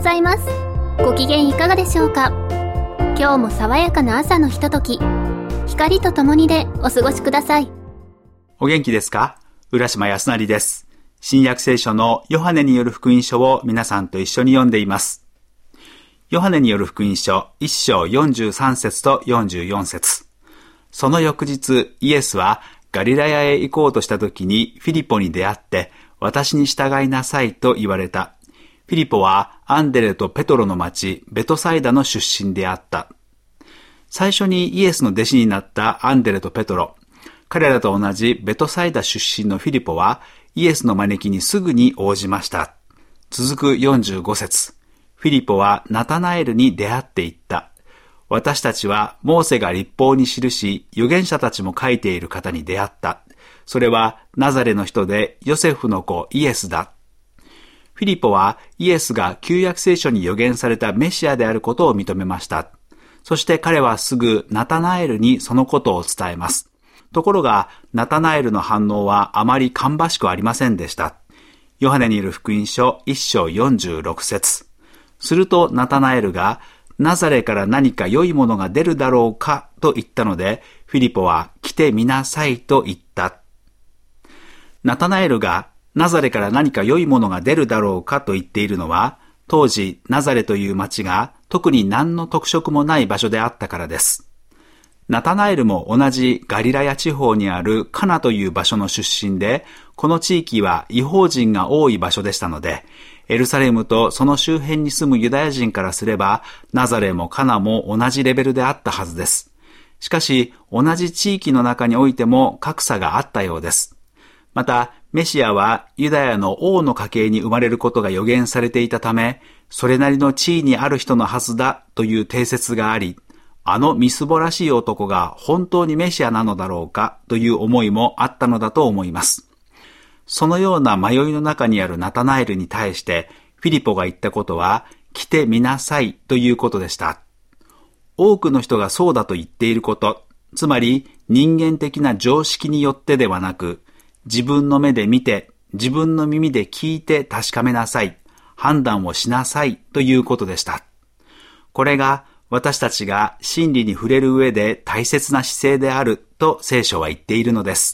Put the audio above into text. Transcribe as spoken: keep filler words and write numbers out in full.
ざいます。ご機嫌いかがでしょうか。今日も爽やかな朝のひととき、光とともにでお過ごしください。 お元気ですか？浦島康成です。新約聖書のヨハネによる福音書を皆さんと一緒に読んでいます。ヨハネによる福音書いっ章よんじゅうさん節とよんじゅうよん節。その翌日、イエスはガリラヤへ行こうとした時にフィリポに出会って、私に従いなさいと言われた。フィリポはアンデレとペトロの町ベトサイダの出身であった。最初にイエスの弟子になったアンデレとペトロ、彼らと同じベトサイダ出身のフィリポはイエスの招きにすぐに応じました。続くよんじゅうご節。フィリポはナタナエルに出会っていった。私たちはモーセが律法に記し、預言者たちも書いている方に出会った。それはナザレの人でヨセフの子イエスだ。フィリポはイエスが旧約聖書に預言されたメシアであることを認めました。そして彼はすぐナタナエルにそのことを伝えます。ところがナタナエルの反応はあまり芳しくありませんでした。ヨハネによる福音書いっ章よんじゅうろく節。するとナタナエルがナザレから何か良いものが出るだろうかと言ったので、フィリポは来てみなさいと言った。ナタナエルがナザレから何か良いものが出るだろうかと言っているのは、当時ナザレという町が特に何の特色もない場所であったからです。ナタナエルも同じガリラヤ地方にあるカナという場所の出身で、この地域は異邦人が多い場所でしたので、エルサレムとその周辺に住むユダヤ人からすれば、ナザレもカナも同じレベルであったはずです。しかし、同じ地域の中においても格差があったようです。また、メシアはユダヤの王の家系に生まれることが予言されていたため、それなりの地位にある人のはずだという定説があり、あのみすぼらしい男が本当にメシアなのだろうかという思いもあったのだと思います。そのような迷いの中にあるナタナエルに対してフィリポが言ったことは、来てみなさいということでした。多くの人がそうだと言っていること、つまり人間的な常識によってではなく、自分の目で見て、自分の耳で聞いて確かめなさい、判断をしなさいということでした。これが私たちが真理に触れる上で大切な姿勢であると聖書は言っているのです。